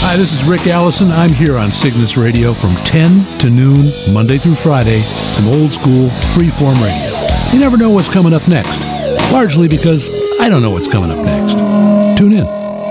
Hi, this is Rick Allison. I'm here on Cygnus Radio from 10 to noon, Monday through Friday. Some old school, freeform radio. You never know what's coming up next. Largely because I don't know what's coming up next. Tune in.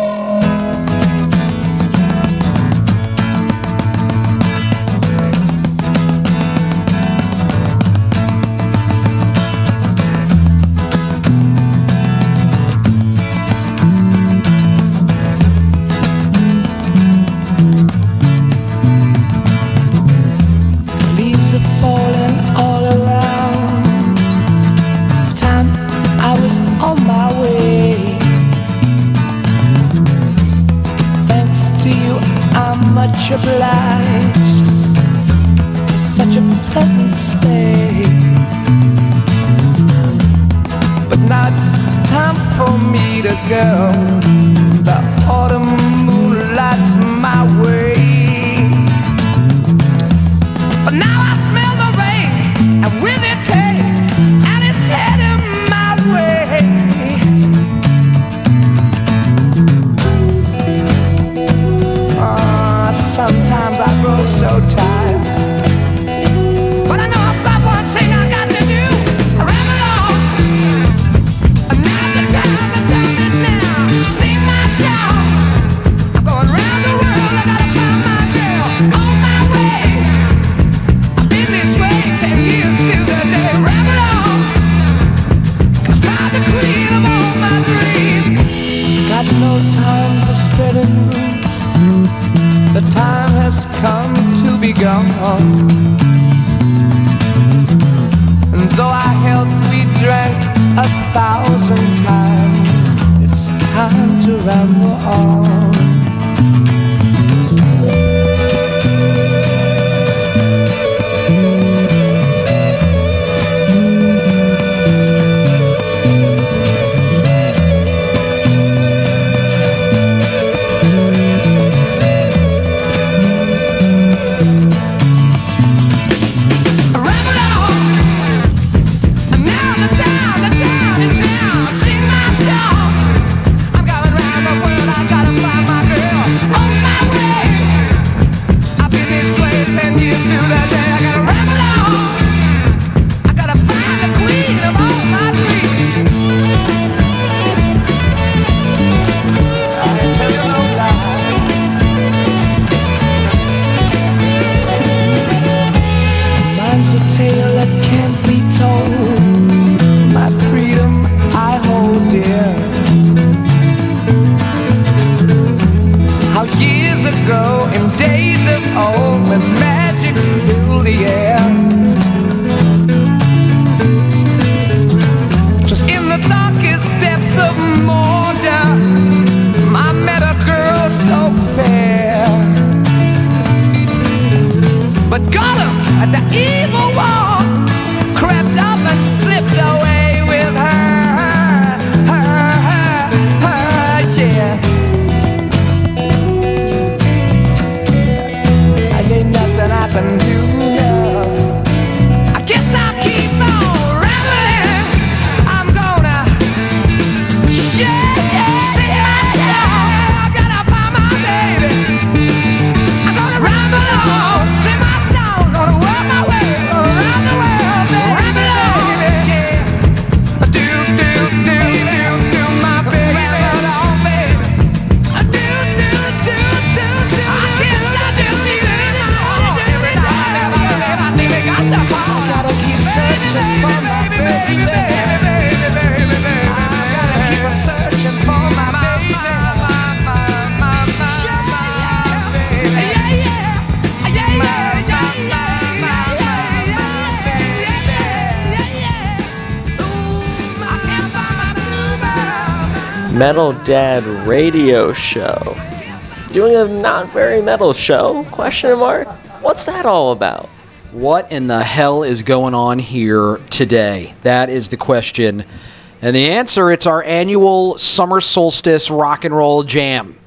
Metal Dad Radio Show. Doing a not very metal show? Question mark? What's that all about? What in the hell is going on here today? That is the question. And the answer, it's our annual summer solstice rock and roll jam.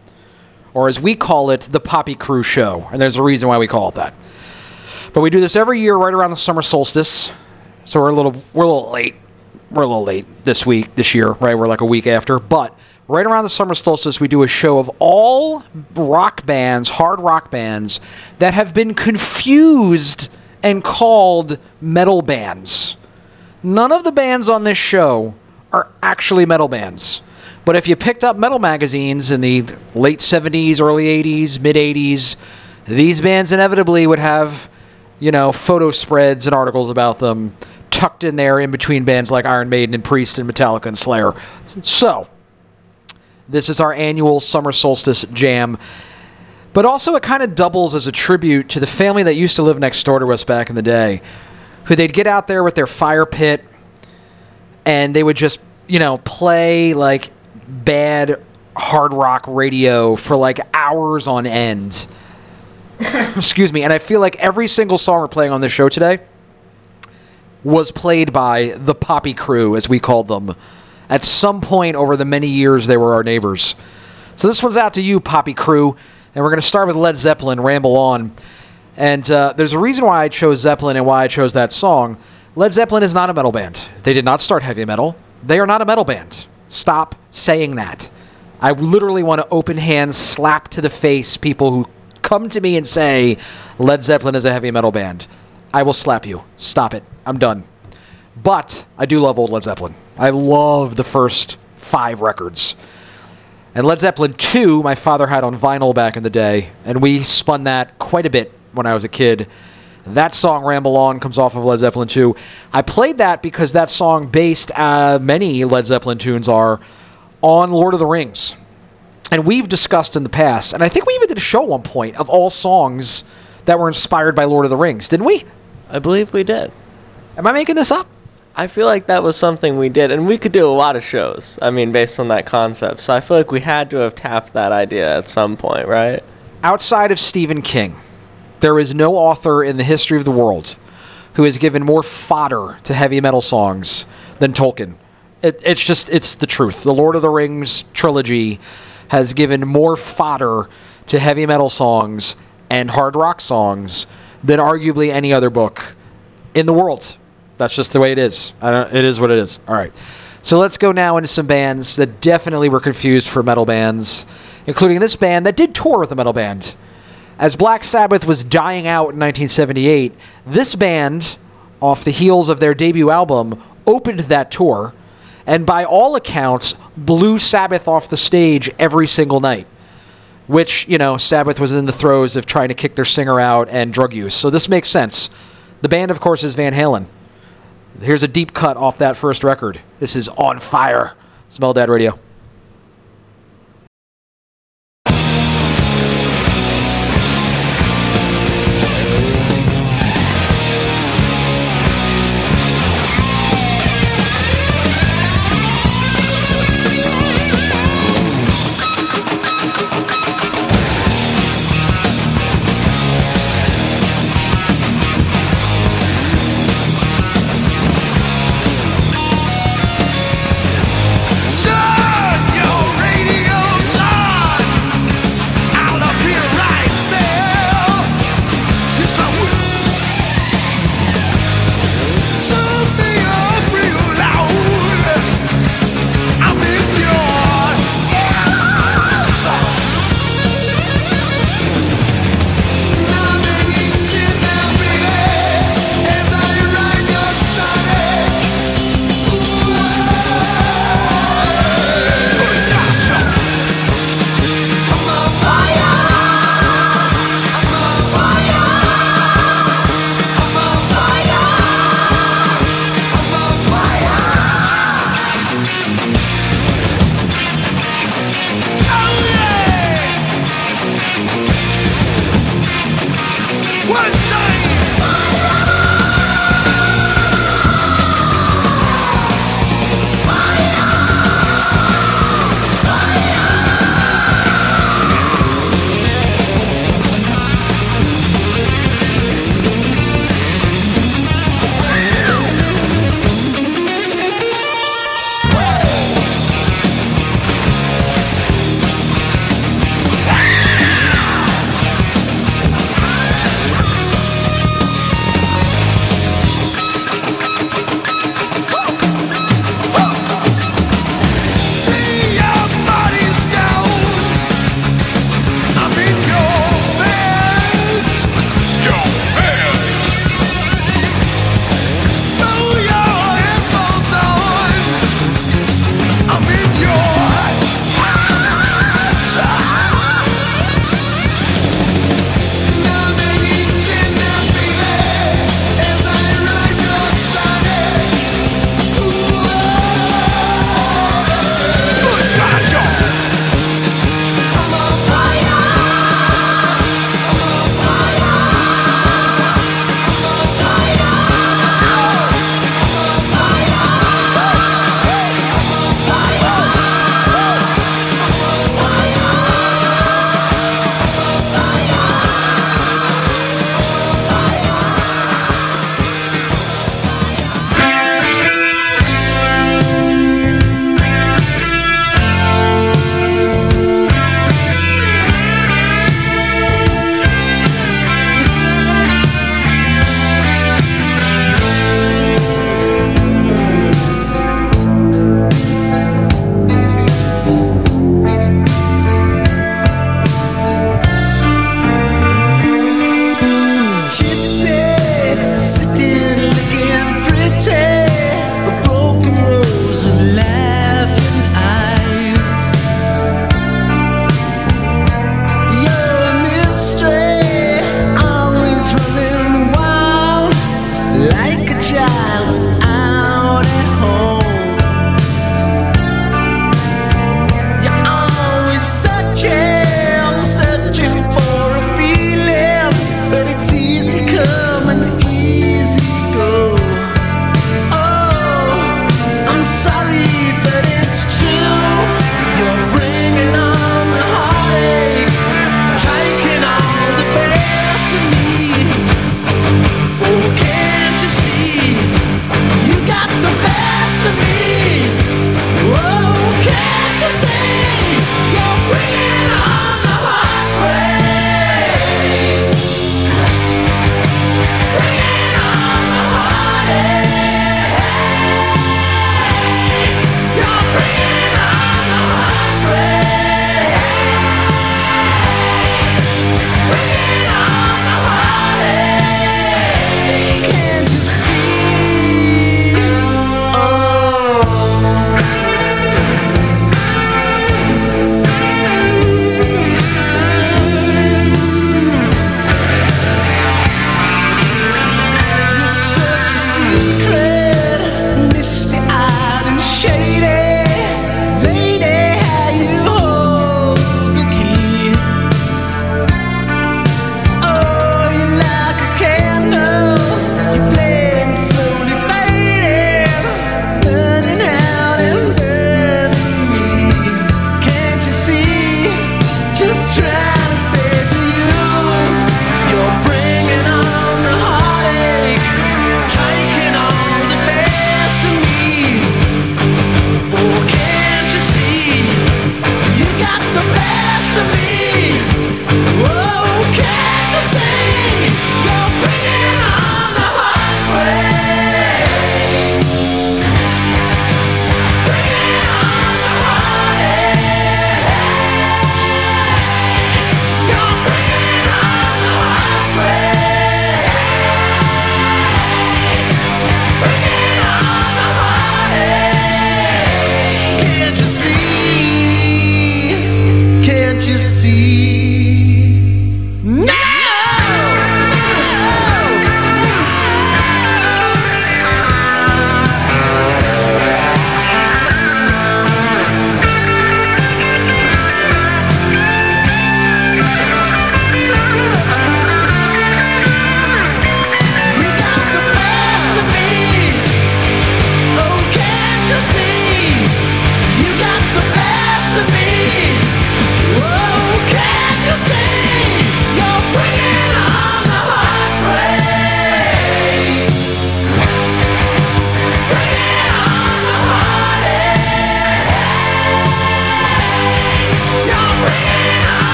Or as we call it, the Poppy Crew Show. And there's a reason why we call it that. But we do this every year right around the summer solstice. So we're a little late. We're a little late this year, right? We're like a week after. But right around the summer solstice, we do a show of all rock bands, hard rock bands, that have been confused and called metal bands. None of the bands on this show are actually metal bands. But if you picked up metal magazines in the late 70s, early 80s, mid 80s, these bands inevitably would have, photo spreads and articles about them tucked in there in between bands like Iron Maiden and Priest and Metallica and Slayer. So, this is our annual summer solstice jam. But also it kind of doubles as a tribute to the family that used to live next door to us back in the day, who they'd get out there with their fire pit and they would just, play like bad hard rock radio for like hours on end. Excuse me. And I feel like every single song we're playing on this show today was played by the Poppy Crew, as we called them. At some point over the many years, they were our neighbors. So this one's out to you, Poppy Crew. And we're going to start with Led Zeppelin, Ramble On. And there's a reason why I chose Zeppelin and why I chose that song. Led Zeppelin is not a metal band. They did not start heavy metal. They are not a metal band. Stop saying that. I literally want to open hands, slap to the face people who come to me and say Led Zeppelin is a heavy metal band. I will slap you. Stop it. I'm done. But I do love old Led Zeppelin. I love the first 5 records. And Led Zeppelin 2, my father had on vinyl back in the day, and we spun that quite a bit when I was a kid. That song, Ramble On, comes off of Led Zeppelin 2. I played that because that song based, many Led Zeppelin tunes are, on Lord of the Rings. And we've discussed in the past, and I think we even did a show at one point, of all songs that were inspired by Lord of the Rings, didn't we? I believe we did. Am I making this up? I feel like that was something we did, and we could do a lot of shows, based on that concept. So I feel like we had to have tapped that idea at some point, right? Outside of Stephen King, there is no author in the history of the world who has given more fodder to heavy metal songs than Tolkien. It's the truth. The Lord of the Rings trilogy has given more fodder to heavy metal songs and hard rock songs than arguably any other book in the world. That's just the way it is. It is what it is. All right. So let's go now into some bands that definitely were confused for metal bands, including this band that did tour with a metal band. As Black Sabbath was dying out in 1978, this band, off the heels of their debut album, opened that tour, and by all accounts, blew Sabbath off the stage every single night, which, Sabbath was in the throes of trying to kick their singer out and drug use. So this makes sense. The band, of course, is Van Halen. Here's a deep cut off that first record. This is On Fire. Smell Dad Radio. Stop!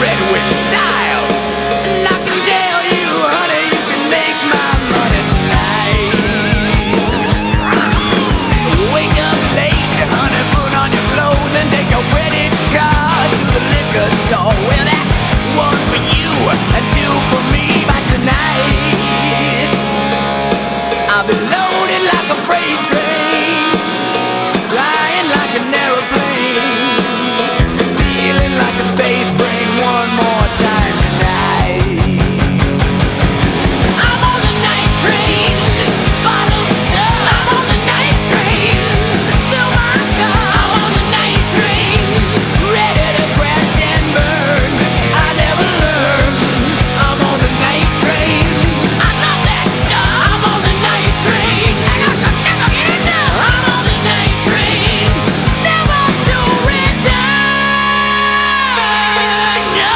red with style. And I can tell you, honey, you can make my money tonight. Wake up late, honey, put on your clothes and take your credit card to the liquor store. Well, that's one for you and two for me. By tonight, I'll be loaded like a freight train, flying like an aeroplane, feeling like a space brain one more time tonight. I'm on the night train, bottoms up. I'm on the night train, fill my cup. I'm on the night train, ready to crash and burn. I never learn. I'm on the night train, I love that stuff. I'm on the night train, and I could never get enough. I'm on the night train, never to return. No.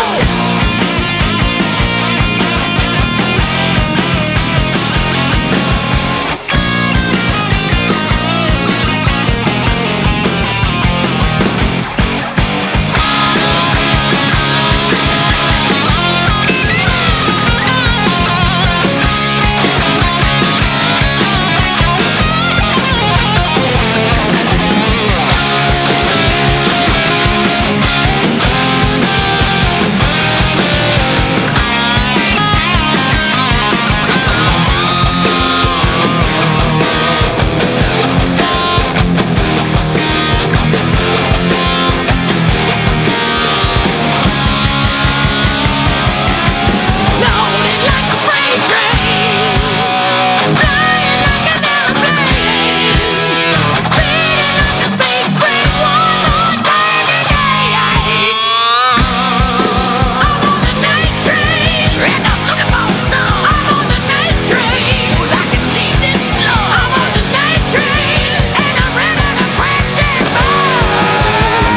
Loaded like a freight train, flying like an airplane, speeding like a space brain one more time today. I'm on the night train, and I'm looking for some. I'm on the night train, so I can leave this slow. I'm on the night train, and I'm ready to crash and burn.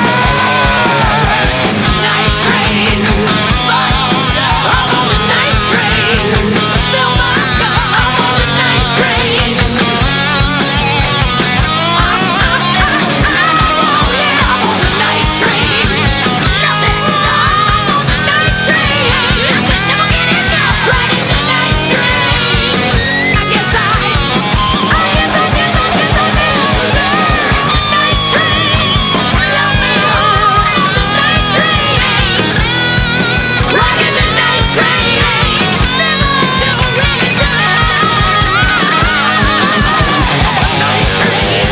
Night train, bottoms up. I'm on the night train, fill my cup. I'm on the night train. Oh yeah, I'm on the night train. Love that stuff. I'm on the night train. I can never get enough. Riding the night train. I guess I never learn. The night train. Love me on the night train. Riding the night train, never to return. Night train.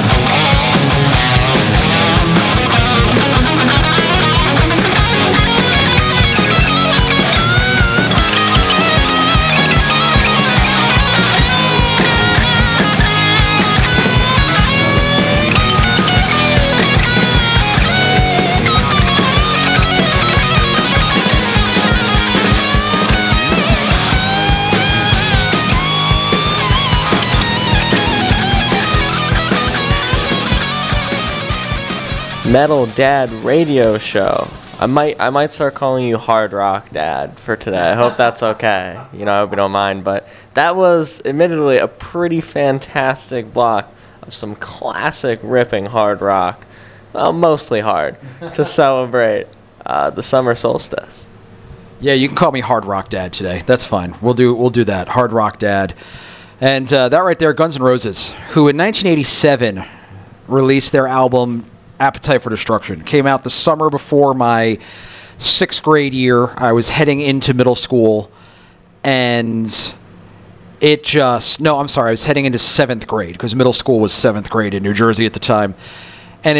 Metal Dad Radio Show. I might start calling you Hard Rock Dad for today. I hope that's okay. You know, I hope you don't mind. But that was admittedly a pretty fantastic block of some classic ripping hard rock. Well, mostly hard to celebrate the summer solstice. Yeah, you can call me Hard Rock Dad today. That's fine. We'll do that. Hard Rock Dad. And that right there, Guns N' Roses, who in 1987 released their album Appetite for Destruction. Came out the summer before my 6th grade year. I was heading into middle school, and I was heading into 7th grade, because middle school was 7th grade in New Jersey at the time. And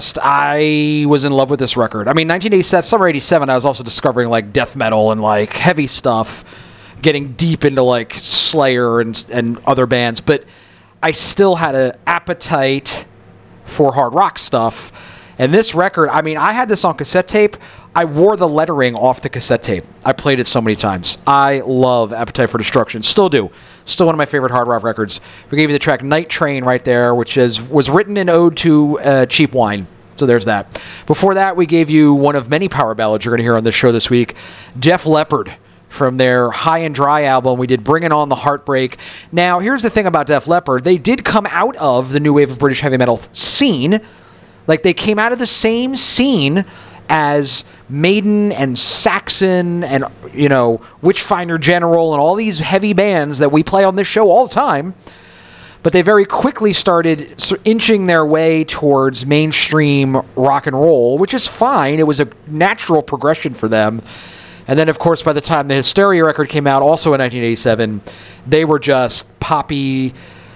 I was in love with this record. I mean, 1987, summer 87, I was also discovering, like, death metal and, like, heavy stuff, getting deep into, like, Slayer and other bands. But I still had an appetite for hard rock stuff. And this record, I mean, I had this on cassette tape. I wore the lettering off the cassette tape. I played it so many times. I love Appetite for Destruction. Still do. Still one of my favorite hard rock records. We gave you the track Night Train right there, which was written in ode to cheap wine. So there's that. Before that, we gave you one of many power ballads you're going to hear on this show this week, Def Leppard, from their High and Dry album. We did Bringing On the Heartbreak. Now, here's the thing about Def Leppard. They did come out of the new wave of British heavy metal scene. Like, they came out of the same scene as Maiden and Saxon and, Witchfinder General and all these heavy bands that we play on this show all the time. But they very quickly started inching their way towards mainstream rock and roll, which is fine. It was a natural progression for them. And then, of course, by the time the Hysteria record came out, also in 1987, they were just poppy,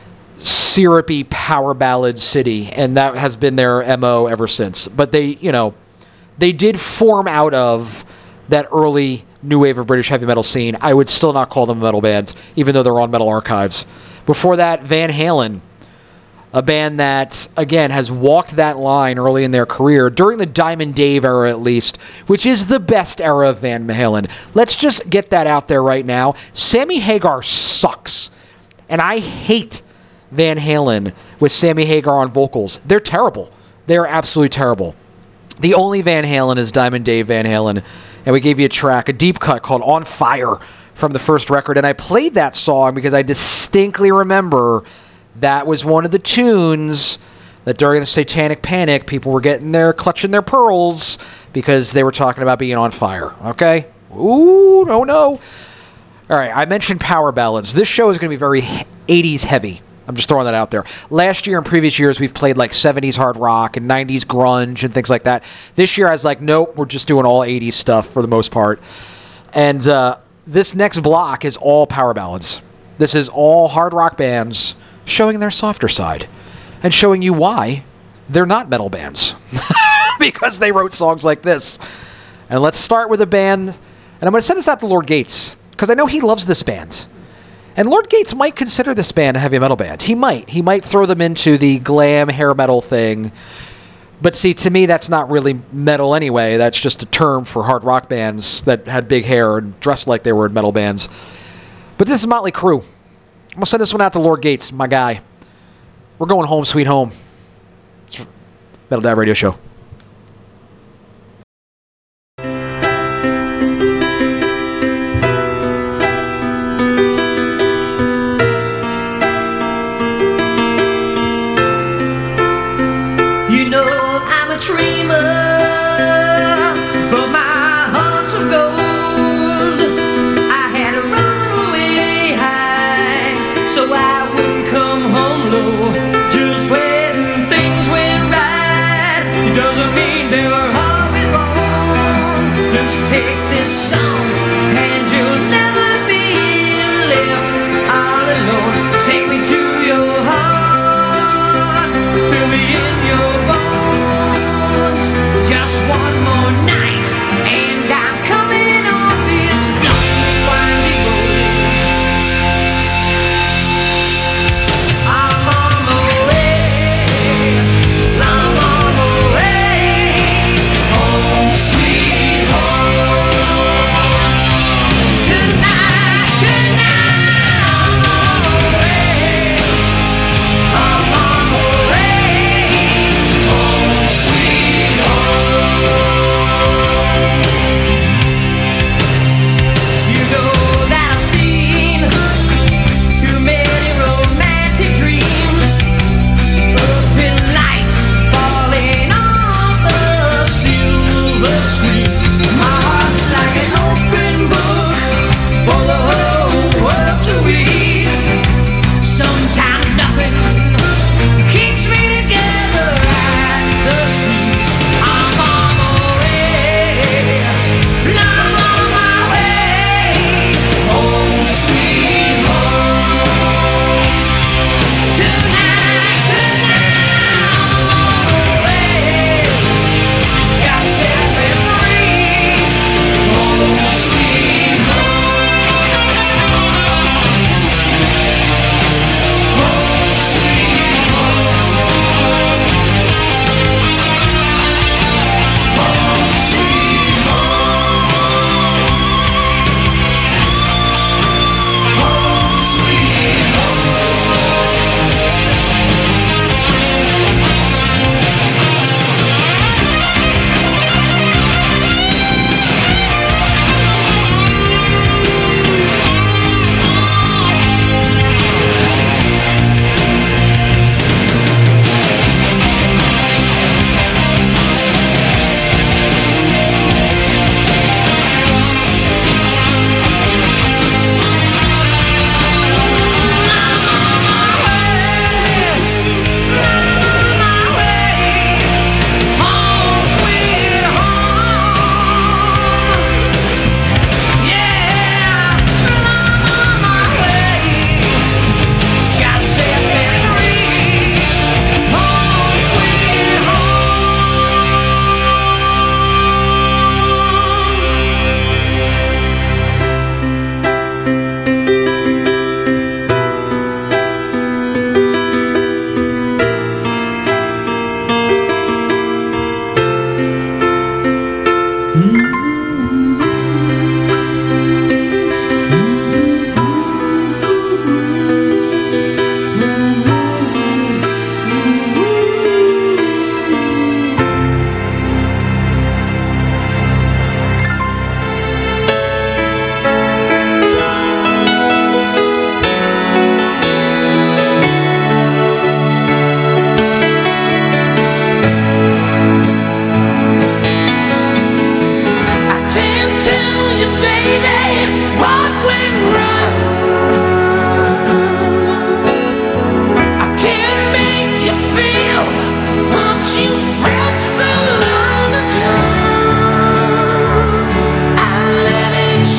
syrupy power ballad city, and that has been their MO ever since. But they did form out of that early new wave of British heavy metal scene. I would still not call them a metal band, even though they're on Metal Archives. Before that, Van Halen, a band that, again, has walked that line early in their career, during the Diamond Dave era at least, which is the best era of Van Halen. Let's just get that out there right now. Sammy Hagar sucks, and I hate Van Halen with Sammy Hagar on vocals. They're terrible. They're absolutely terrible. The only Van Halen is Diamond Dave Van Halen, and we gave you a track, a deep cut called On Fire from the first record, and I played that song because I distinctly remember that was one of the tunes that during the Satanic Panic, people were clutching their pearls because they were talking about being on fire, okay? Ooh, no. All right, I mentioned power ballads. This show is going to be very 80s heavy. I'm just throwing that out there. Last year and previous years, we've played like 70s hard rock and 90s grunge and things like that. This year, I was like, nope, we're just doing all 80s stuff for the most part. And this next block is all power ballads. This is all hard rock bands showing their softer side and showing you why they're not metal bands. Because they wrote songs like this. And let's start with a band, and I'm going to send this out to Lord Gates, because I know he loves this band. And Lord Gates might consider this band a heavy metal band. He might. He might throw them into the glam hair metal thing. But see, to me, that's not really metal anyway. That's just a term for hard rock bands that had big hair and dressed like they were in metal bands. But this is Motley Crue. I'm going to send this one out to Lord Gates, my guy. We're going home, sweet home. It's Metal Dad Radio Show. Song, and you'll never be left all alone. Take me to your heart, fill me in your bones. Just one more night, and I'm coming on this lonely, windy road. I'm on my way, I'm on my way, home sweet home.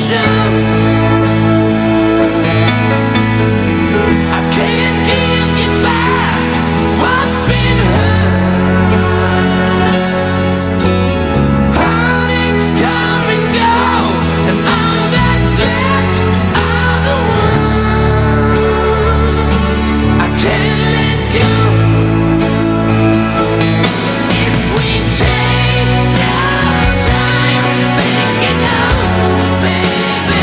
Baby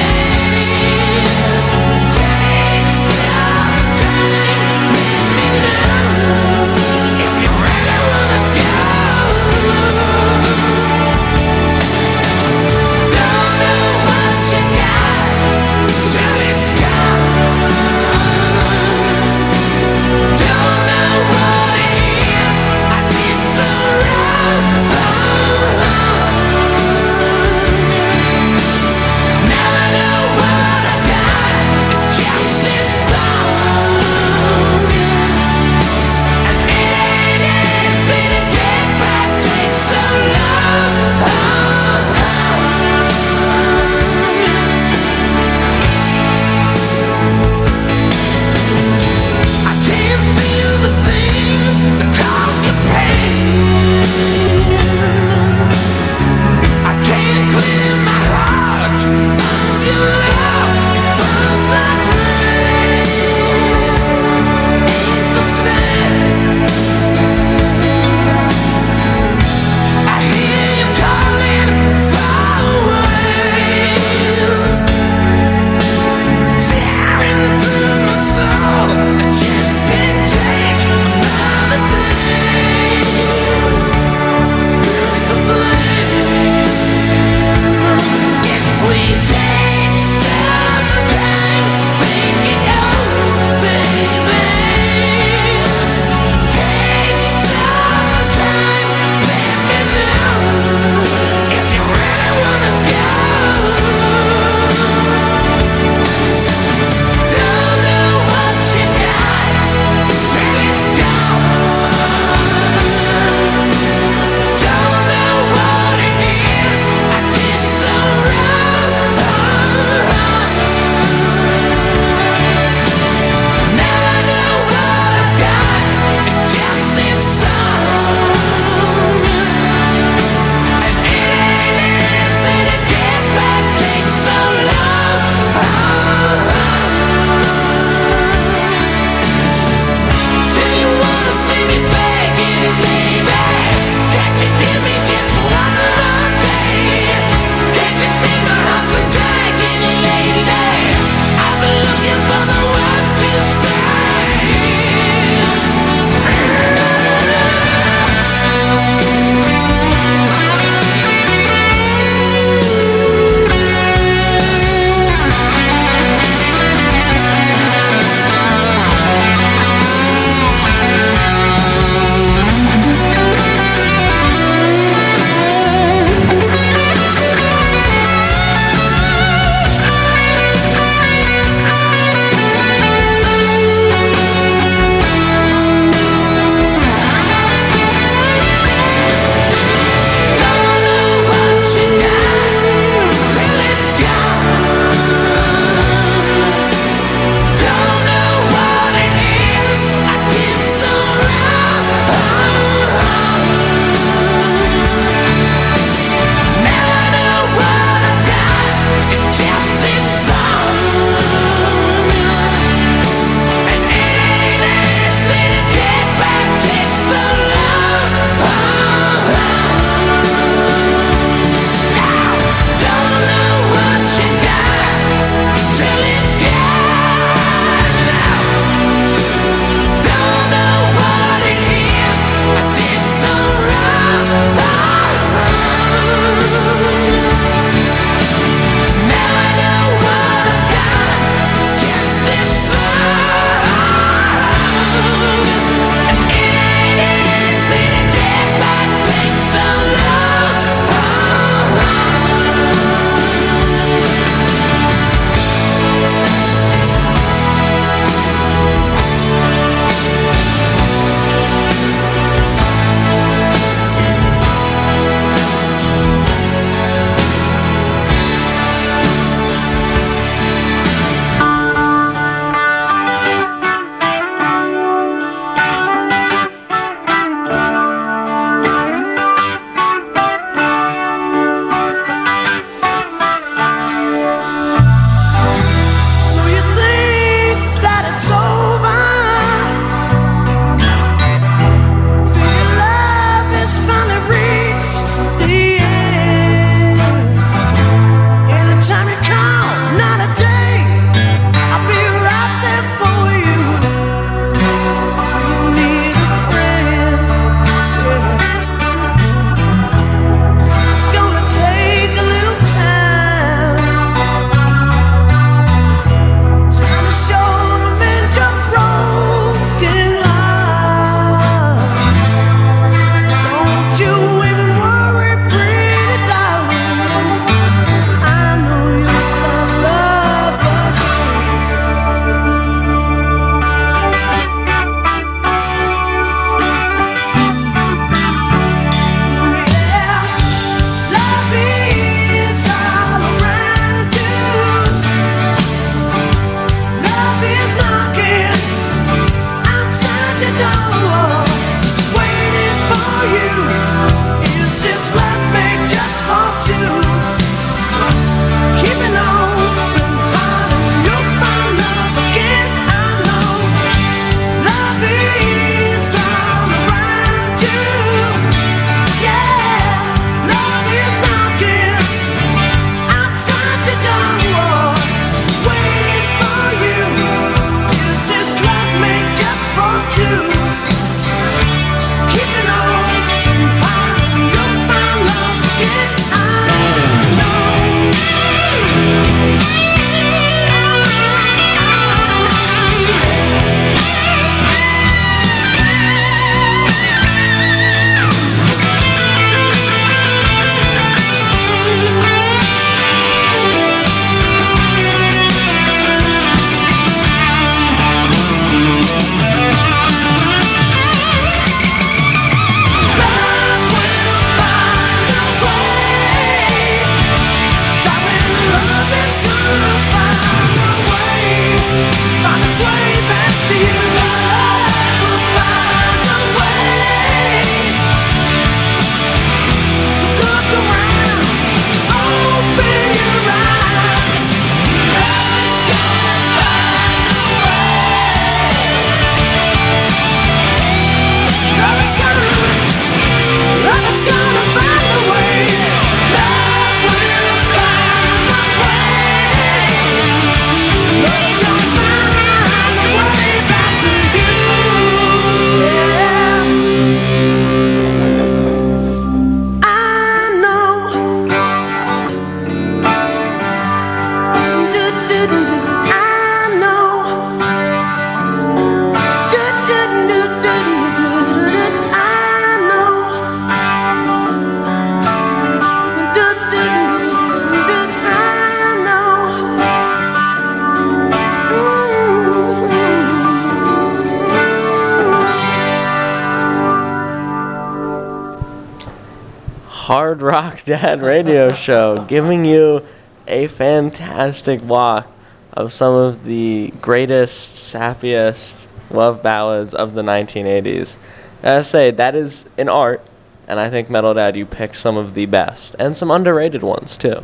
Hard Rock Dad radio show, giving you a fantastic walk of some of the greatest, sappiest love ballads of the 1980s. As I say, that is an art, and I think Metal Dad, you picked some of the best, and some underrated ones, too.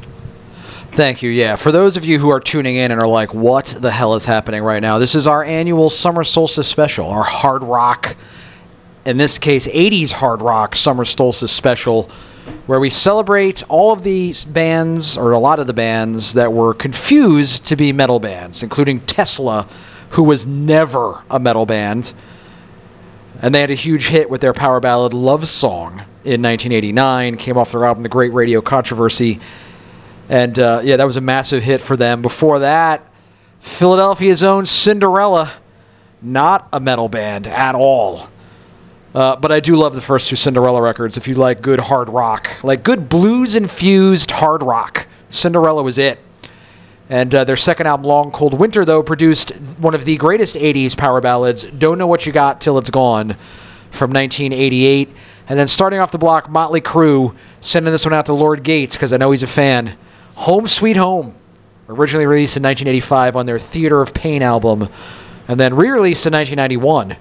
Thank you. Yeah, for those of you who are tuning in and are like, what the hell is happening right now? This is our annual Summer Solstice special, our hard rock, in this case, 80s hard rock Summer Solstice special, where we celebrate all of these bands, or a lot of the bands, that were confused to be metal bands, including Tesla, who was never a metal band. And they had a huge hit with their power ballad Love Song in 1989, came off their album The Great Radio Controversy. And yeah, that was a massive hit for them. Before that, Philadelphia's own Cinderella, not a metal band at all. But I do love the first two Cinderella records. If you like good hard rock, like good blues-infused hard rock, Cinderella was it. And their second album, Long Cold Winter, though, produced one of the greatest 80s power ballads, Don't Know What You Got Till It's Gone, from 1988. And then starting off the block, Motley Crue, sending this one out to Lord Gates, because I know he's a fan. Home Sweet Home, originally released in 1985 on their Theater of Pain album, and then re-released in 1991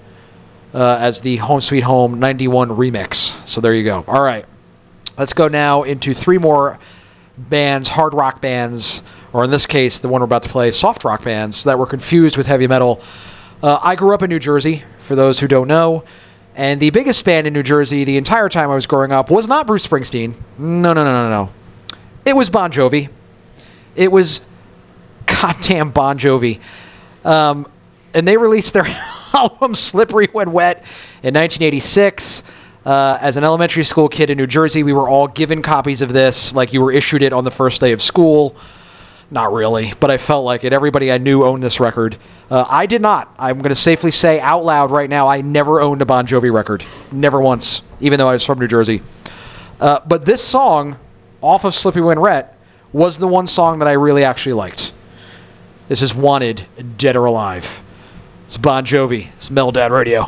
as the Home Sweet Home 91 remix. So there you go. All right. Let's go now into three more bands, hard rock bands, or in this case, the one we're about to play, soft rock bands that were confused with heavy metal. I grew up in New Jersey, for those who don't know, and the biggest band in New Jersey the entire time I was growing up was not Bruce Springsteen. No. It was Bon Jovi. It was goddamn Bon Jovi. And they released their album Slippery When Wet in 1986. As an elementary school kid in New Jersey, we were all given copies of this, like you were issued it on the first day of school. Not really, but I felt like it. Everybody I knew owned this record. I did not. I'm going to safely say out loud right now, I never owned a Bon Jovi record. Never once, even though I was from New Jersey. But this song, off of Slippery When Wet, was the one song that I really actually liked. This is Wanted, Dead or Alive. It's Bon Jovi. It's Metal Dad Radio.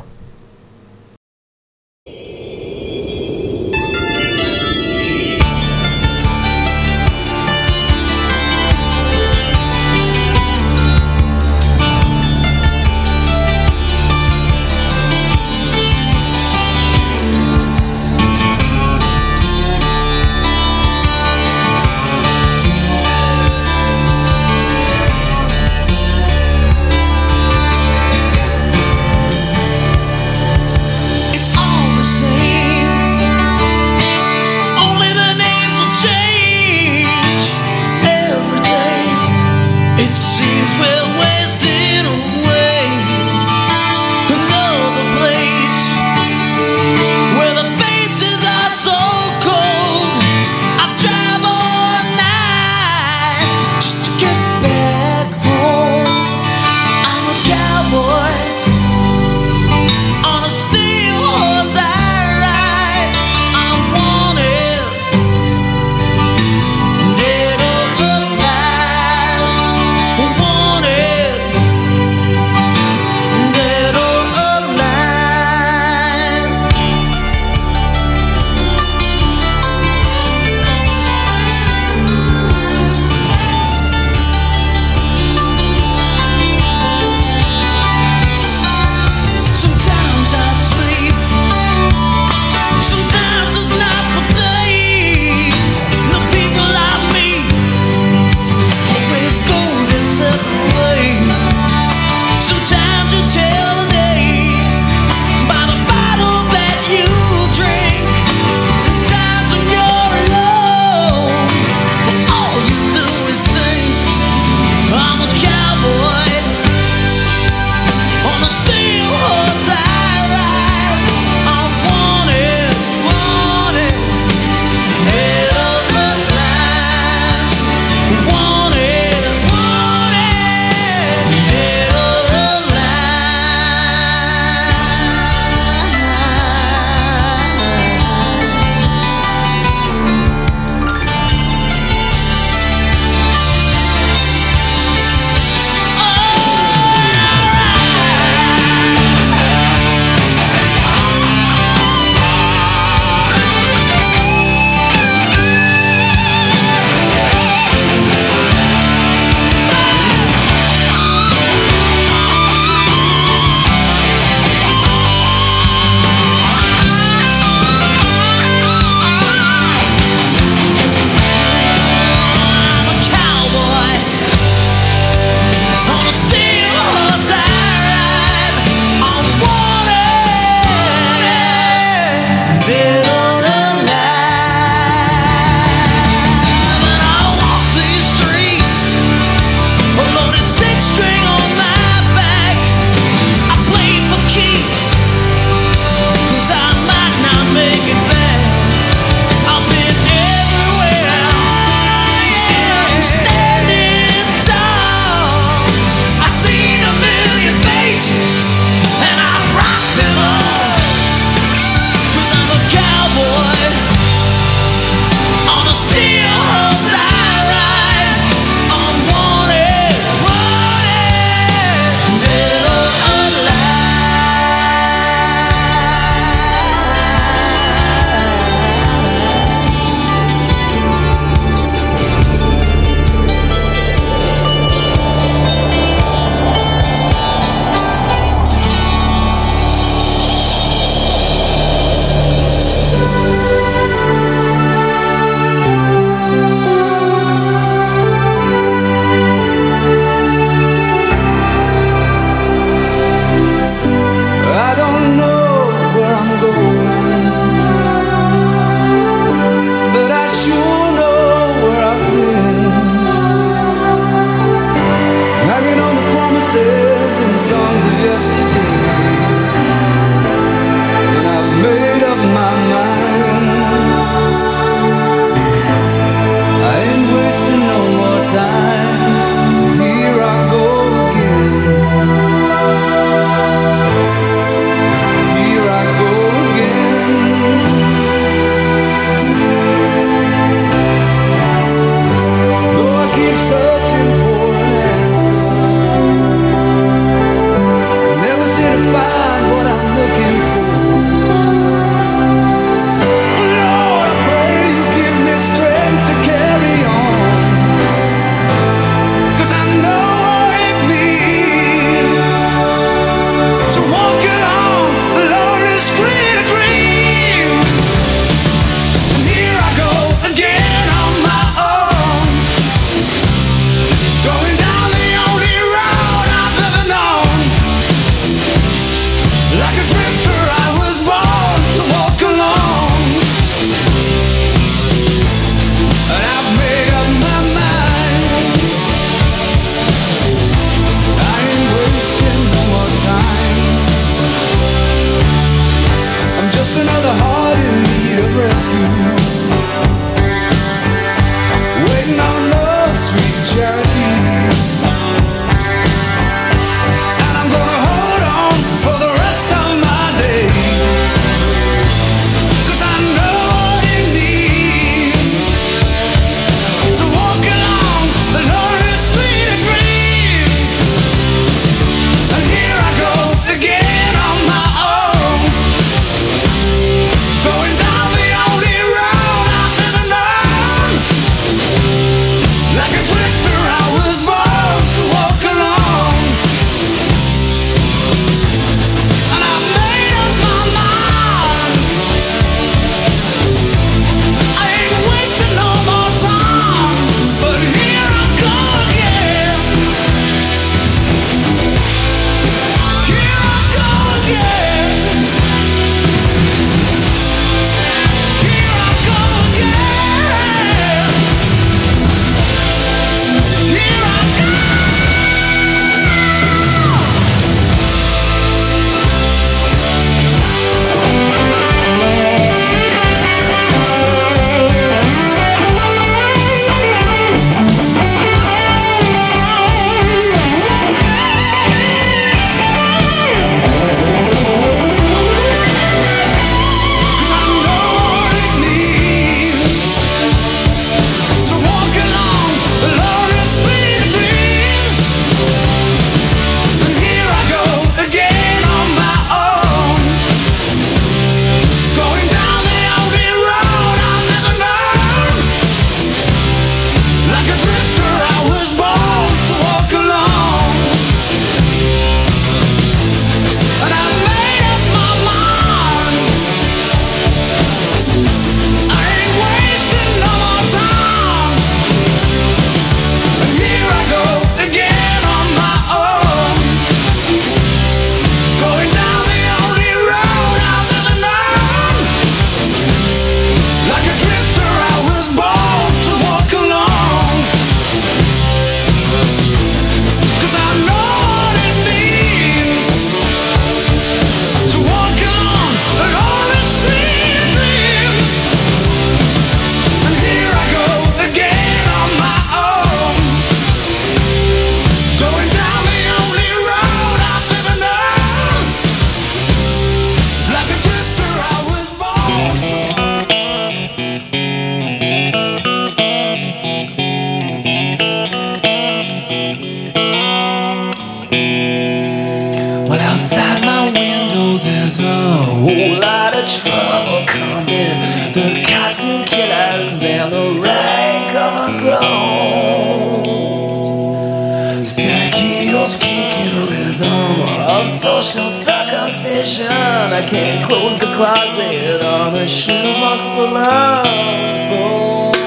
Heels kicking a rhythm of social circumcision. I can't close the closet on a shoebox full of bones.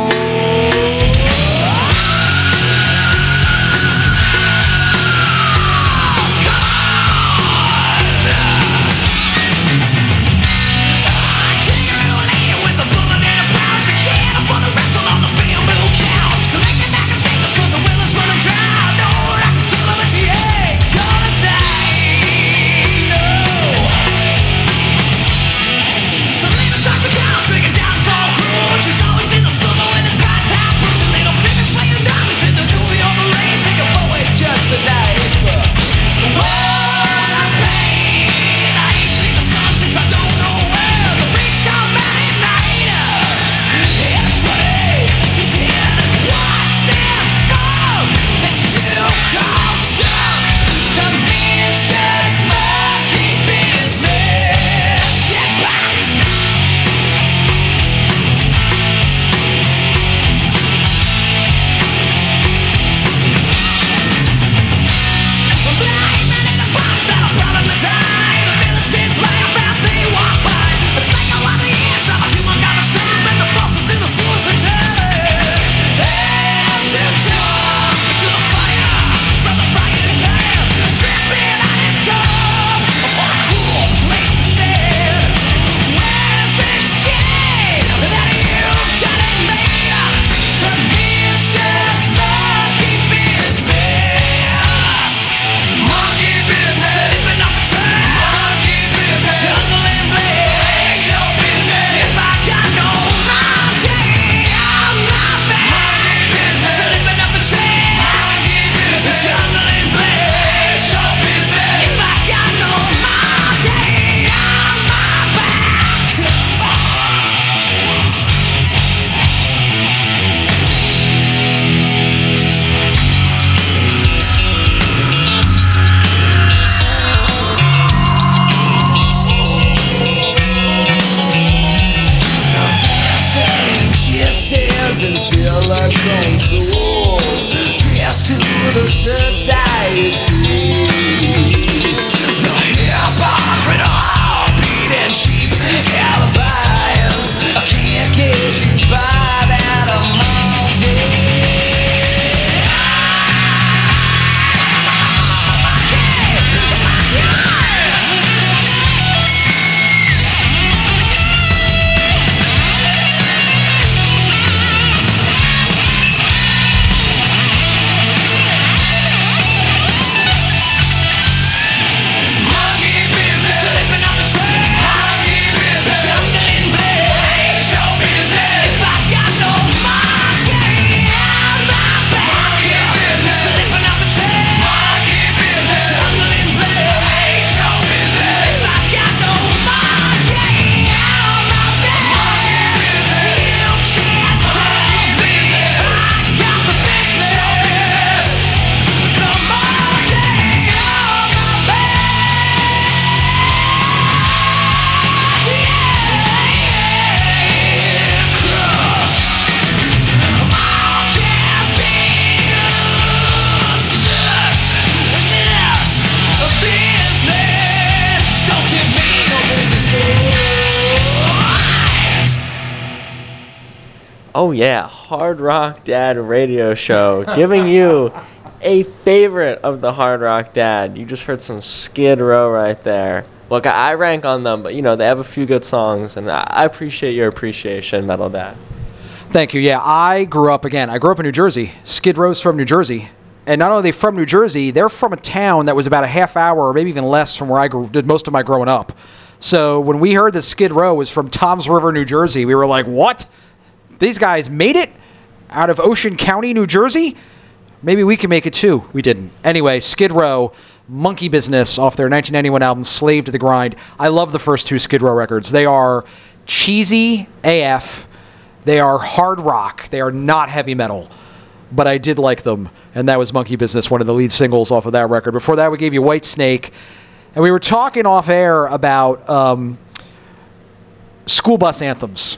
Oh yeah, Hard Rock Dad radio show, giving you a favorite of the Hard Rock Dad. You just heard some Skid Row right there. Look, I rank on them, but you know, they have a few good songs, and I appreciate your appreciation, Metal Dad. Thank you. Yeah, I grew up in New Jersey. Skid Row's from New Jersey. And not only are they from New Jersey, they're from a town that was about a half hour or maybe even less from where I did most of my growing up. So when we heard that Skid Row was from Toms River, New Jersey, we were like, what? These guys made it out of Ocean County, New Jersey? Maybe we can make it too. We didn't. Anyway, Skid Row, Monkey Business off their 1991 album, Slave to the Grind. I love the first two Skid Row records. They are cheesy AF. They are hard rock. They are not heavy metal. But I did like them. And that was Monkey Business, one of the lead singles off of that record. Before that, we gave you White Snake. And we were talking off air about school bus anthems.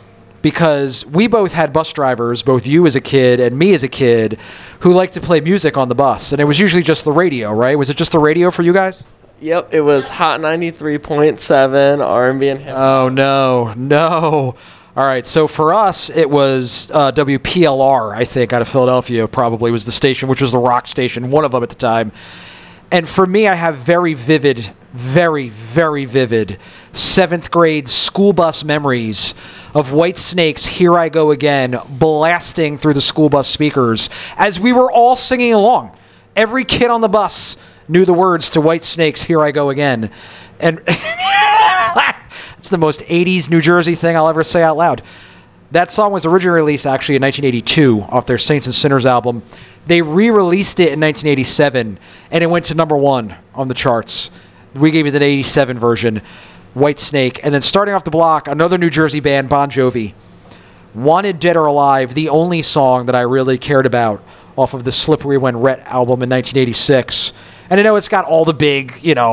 because we both had bus drivers, both you as a kid and me as a kid, who liked to play music on the bus. And it was usually just the radio, right? Was it just the radio for you guys? Yep, it was Hot 93.7 R&B and hip. Oh, no. All right, so for us, it was WPLR, I think, out of Philadelphia, probably was the station, which was the rock station, one of them at the time. And for me, I have very vivid 7th grade school bus memories of Whitesnake's Here I Go Again blasting through the school bus speakers as we were all singing along. Every kid on the bus knew the words to Whitesnake's Here I Go Again. And it's the most 80s New Jersey thing I'll ever say out loud. That song was originally released actually in 1982 off their Saints and Sinners album. They re-released it in 1987, and it went to number 1 on the charts. We gave it an 87 version, Whitesnake. And then starting off the block, another New Jersey band, Bon Jovi. Wanted Dead or Alive, the only song that I really cared about off of the Slippery When Wet album in 1986. And I know it's got all the big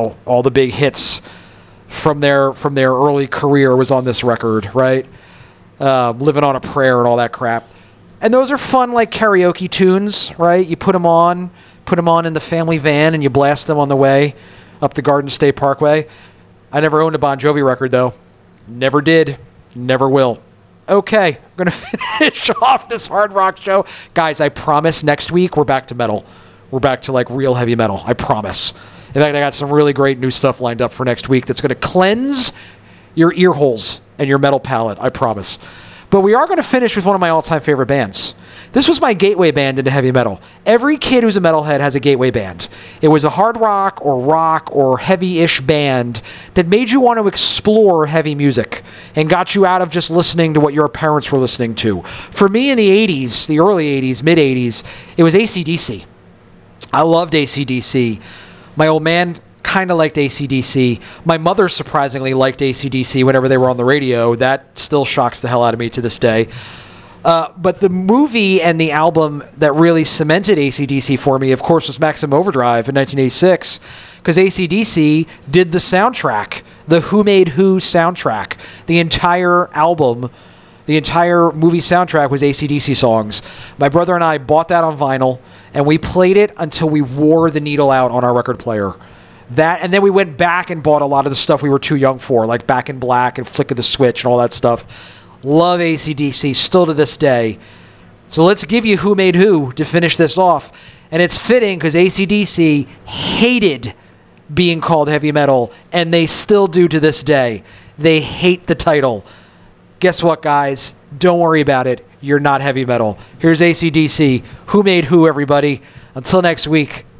hits from their early career was on this record, right? Living on a Prayer and all that crap. And those are fun, like karaoke tunes, right? You put them on in the family van, and you blast them on the way up the Garden State Parkway. I never owned a Bon Jovi record, though. Never did. Never will. Okay, I'm going to finish off this hard rock show. Guys, I promise next week we're back to metal. We're back to, like, real heavy metal. I promise. In fact, I got some really great new stuff lined up for next week that's going to cleanse your ear holes and your metal palate. I promise. But we are going to finish with one of my all-time favorite bands. This was my gateway band into heavy metal. Every kid who's a metalhead has a gateway band. It was a hard rock or heavy-ish band that made you want to explore heavy music and got you out of just listening to what your parents were listening to. For me in the 80s, the early 80s, mid-80s, it was AC/DC. I loved AC/DC. My old man kind of liked AC/DC. My mother surprisingly liked AC/DC whenever they were on the radio. That still shocks the hell out of me to this day. But the movie and the album that really cemented AC/DC for me, of course, was Maximum Overdrive in 1986, because AC/DC did the soundtrack, the Who Made Who soundtrack. The entire album, the entire movie soundtrack was AC/DC songs. My brother and I bought that on vinyl, and we played it until we wore the needle out on our record player. And then we went back and bought a lot of the stuff we were too young for, like Back in Black and Flick of the Switch and all that stuff. Love AC/DC still to this day. So let's give you Who Made Who to finish this off. And it's fitting because AC/DC hated being called heavy metal, and they still do to this day. They hate the title. Guess what, guys? Don't worry about it. You're not heavy metal. Here's AC/DC. Who Made Who, everybody. Until next week.